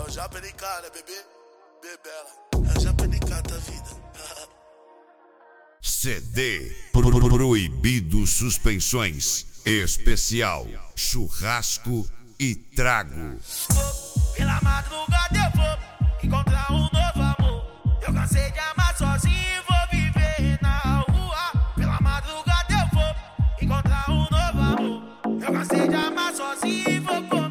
o JPNK, né, bebê? Bebela. É o JPNK da vida. CD Proibido Suspensões Especial Churrasco e Trago. Pela madrugada eu vou encontrar um novo amor. Eu cansei de amar sozinho e vou viver na rua. Pela madrugada eu vou encontrar um novo amor. Eu cansei de amar sozinho e vou comer.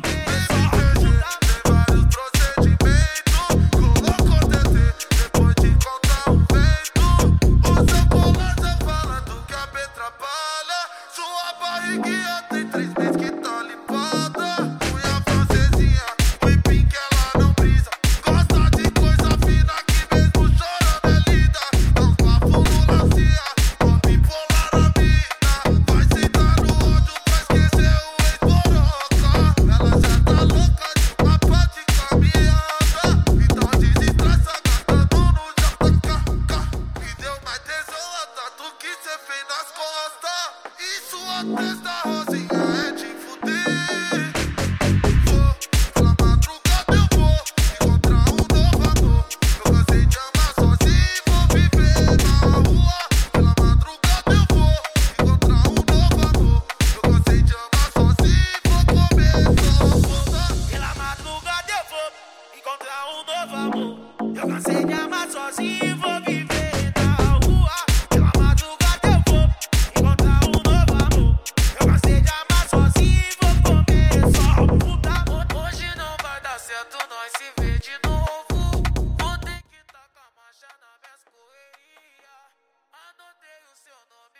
Tem 3 meses que tá limpada. Unha francesinha, foi pink, ela não brisa. Gosta de coisa fina que mesmo chorando é linda. Dá uns bafos no lacia, com bipolar a mina. Vai sentar no ódio pra esquecer o ex-boroca. Ela já tá louca de mapa de caminhada. Então desestressa gastando no JKK. Me deu mais tesão a tatu que cê fez nas costas. E sua testa rosinha é de fuder. Pela madrugada eu vou encontrar um novo amor. Eu cansei de amar sozinho e vou viver na rua. Pela madrugada eu vou encontrar um novo amor. Eu cansei de amar sozinho e vou comer só puta. Pela madrugada eu vou encontrar um novo amor. Eu cansei de amar sozinho e vou viver na rua. Pela madrugada eu vou encontrar um novo amor. Eu cansei de amar sozinho e vou comer só puta. Hoje não vai dar certo nós se ver de novo. Vou ter que tacar marcha na minhas correria. Anotei o seu nome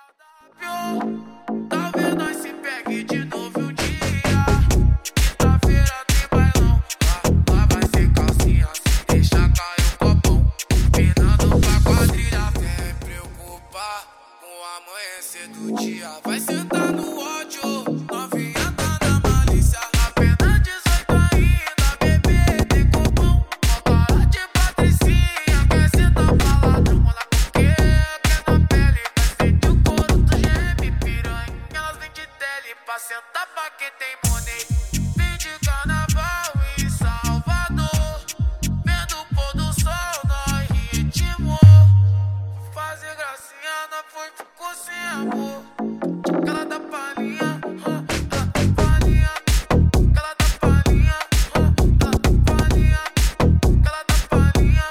no cardápio. Talvez nós se pegue de novo um dia. Quinta-feira tem bailão. Lá vai ser calcinha, se deixar cair o copão. Penando pra quadrilha, vem preocupar com o amanhecer do dia. Vai sentar no ódio, novinha tá na malícia. Apenas 18 ainda, bebê tem copão. Ó cara de patricinha, quer sentar pra ladrão. Olha porque é na pele, vai sentir o couro do geme piranha. Elas vêm de tele pra sentar pra quem tem money. Vem de carnaval em Salvador, vendo o pôr do sol no ritmo. Fazer gracinha, não foi, ficou sem amor. Aquela da palhinha, aquela da palhinha, aquela da palhinha, aquela da palhinha, aquela da palhinha,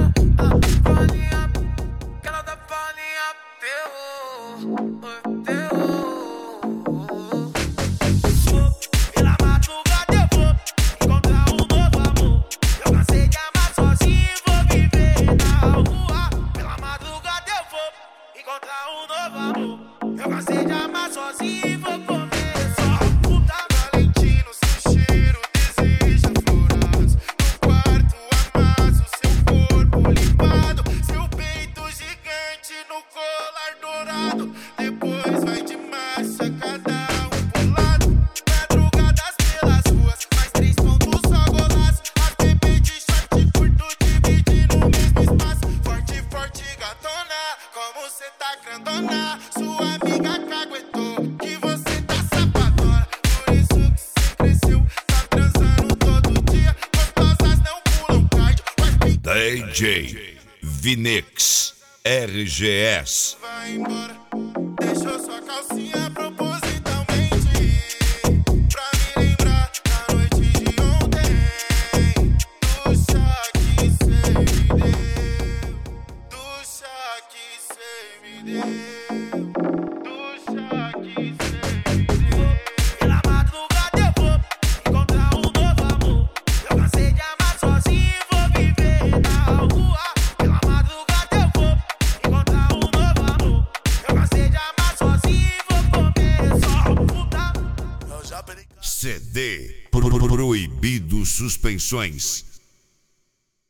aquela da palhinha, terror, terror. Pela madrugada eu vou encontrar um novo amor. Eu cansei de amar sozinho e vou viver na rua. Pela madrugada eu vou encontrar um novo amor. Eu cansei de amar sozinho e vou comer só puta. Valentino, seu cheiro deseja florados. No quarto amasso seu corpo limpado. Seu peito gigante no colar dourado. Depois vai de marcha, cada um pro lado. Madrugadas pelas ruas, mais 3 pontos só golaço. As bebês de short curto dividindo o mesmo espaço. Forte, forte gatona, como cê tá grandona. Sua amiga caguetou que você tá safadona. Por isso que cê cresceu, tá transando todo dia. Gostosas não pulam cardio, mas pica DJ Vinix RGS. vai embora. Deixou sua calcinha propositalmente pra me lembrar da noite de ontem. Do chá que cê me deu, do chá que cê me deu, do chá que cê me deu. Pela madrugada eu vou encontrar um novo amor. Eu cansei de amar sozinho e vou viver na rua. Pela madrugada eu vou encontrar um novo amor. Eu cansei de amar sozinho e vou comer só puta. É o JPNK. CD Proibido Suspensões